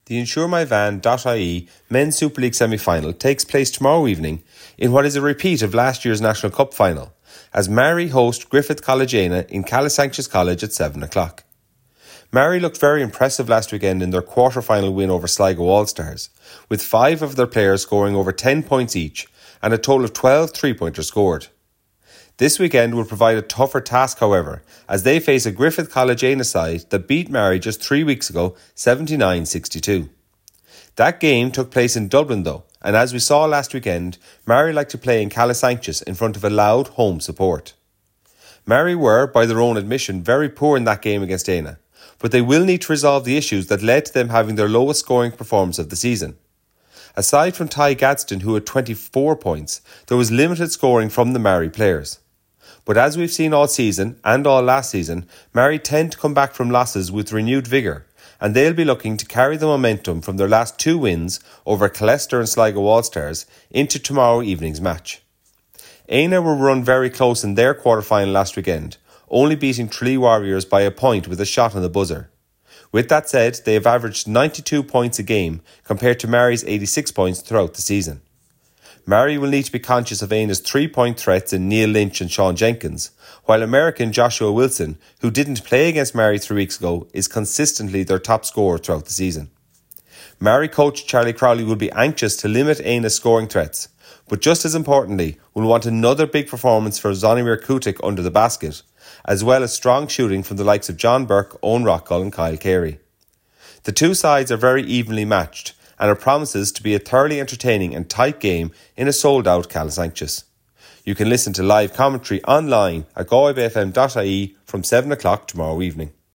The InsureMyVan.ie Men's Super League semi-final takes place tomorrow evening in what is a repeat of last year's National Cup final, as Mary host Griffith College Éanna in Calasanctious College at 7 o'clock. Mary looked very impressive last weekend in their quarter-final win over Sligo All-Stars, with 5 of their players scoring over 10 points each and a total of 12 three-pointers scored. This weekend will provide a tougher task, however, as they face a Griffith College Éanna side that beat Mary just 3 weeks ago, 79-62. That game took place in Dublin though, and as we saw last weekend, Mary like to play in Calasanctious in front of a loud home support. Mary were, by their own admission, very poor in that game against Éanna, but they will need to resolve the issues that led to them having their lowest scoring performance of the season. Aside from Ty Gadsden, who had 24 points, there was limited scoring from the Mary players. But as we've seen all season, and all last season, Mary tend to come back from losses with renewed vigour, and they'll be looking to carry the momentum from their last 2 wins over Killester and Sligo All-Stars into tomorrow evening's match. Éanna were run very close in their quarter-final last weekend, only beating Tralee Warriors by a point with a shot on the buzzer. With that said, they have averaged 92 points a game compared to Mary's 86 points throughout the season. Mary will need to be conscious of Éanna's 3-point threats in Neil Lynch and Sean Jenkins, while American Joshua Wilson, who didn't play against Mary 3 weeks ago, is consistently their top scorer throughout the season. Mary coach Charlie Crowley will be anxious to limit Éanna's scoring threats, but just as importantly, will want another big performance for Zonimir Kutik under the basket, as well as strong shooting from the likes of John Burke, Owen Rockall and Kyle Carey. The two sides are very evenly matched, and it promises to be a thoroughly entertaining and tight game in a sold-out Calasanctious. You can listen to live commentary online at galwaybayfm.ie from 7 o'clock tomorrow evening.